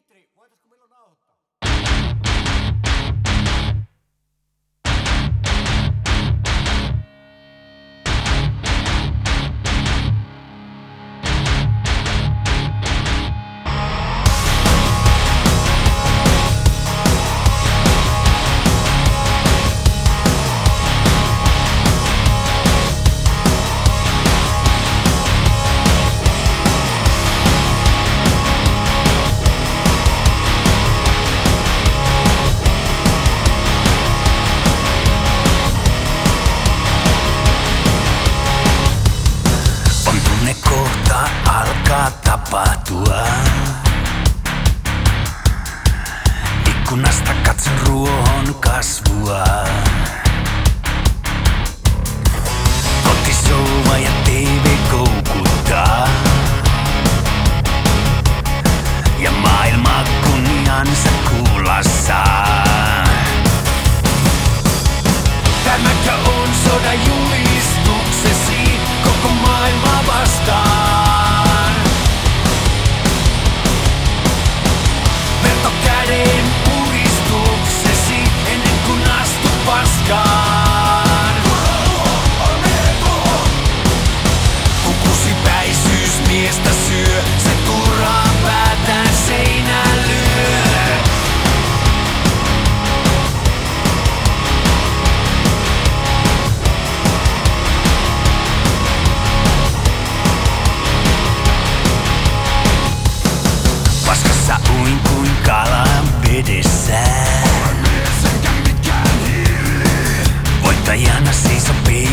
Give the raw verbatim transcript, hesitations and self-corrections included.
Dimitri, voitaisko milloin nauhoittaa? Kohta alkaa tapahtua. Ikkunasta katson ruohon kasvua. Kotisouva ja T V koukuttaa. Ja maailma kunniansa kuulassa. Tämäkö on sodan julistuksesi koko maailmaa vastaan? Verto käden puristuksesi ennen kuin astut paskaan. Kun kusipäisyys miestä syö, se turhaan päätään seinään lyö. Paskassa uin kuin kalan vedessä. Voittajana seiso peilissä.